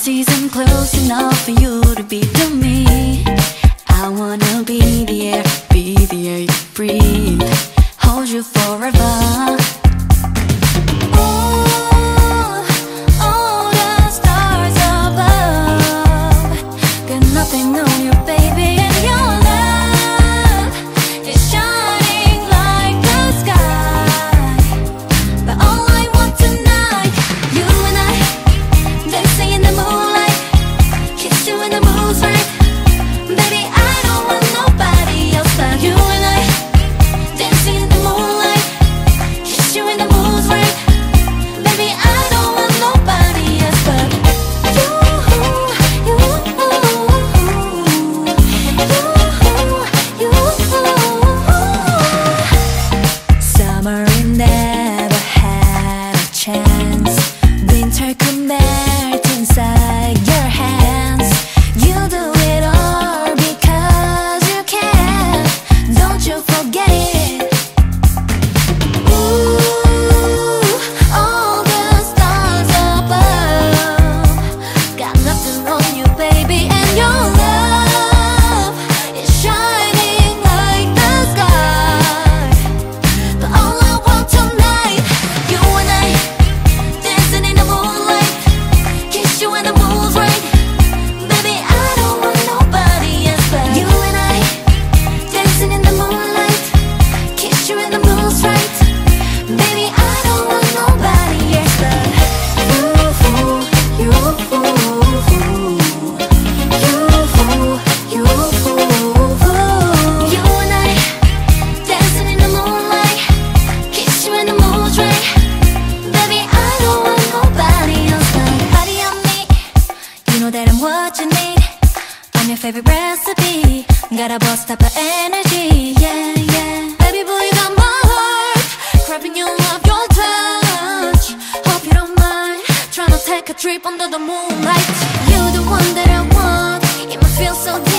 season close enough for you to be to me. I wanna be the air you breathe, hold you forever. Winter could melt inside your hands. You do it all because you can. Don't you forget it. Ooh, all the stars above got nothing on you, baby, and your love is shining like the sky. But all I want tonight, you and I, dancing in the moonlight, kiss you when the moon's right. Baby, I don't want nobody else but you and I, dancing in the moonlight, kiss you when the moon's right. Baby, I don't want nobody else but you, you and I, dancing in the moonlight, kiss you when the moon's right. Baby, I don't want nobody else but body on me. You know that I'm what you need. I'm your favorite recipe. Gotta bust up the energy, yeah, yeah. Baby boy, you got my heart, craving you love, your touch. Hope you don't mind, tryna take a trip under the moonlight. You're the one that I want, it must feel so good.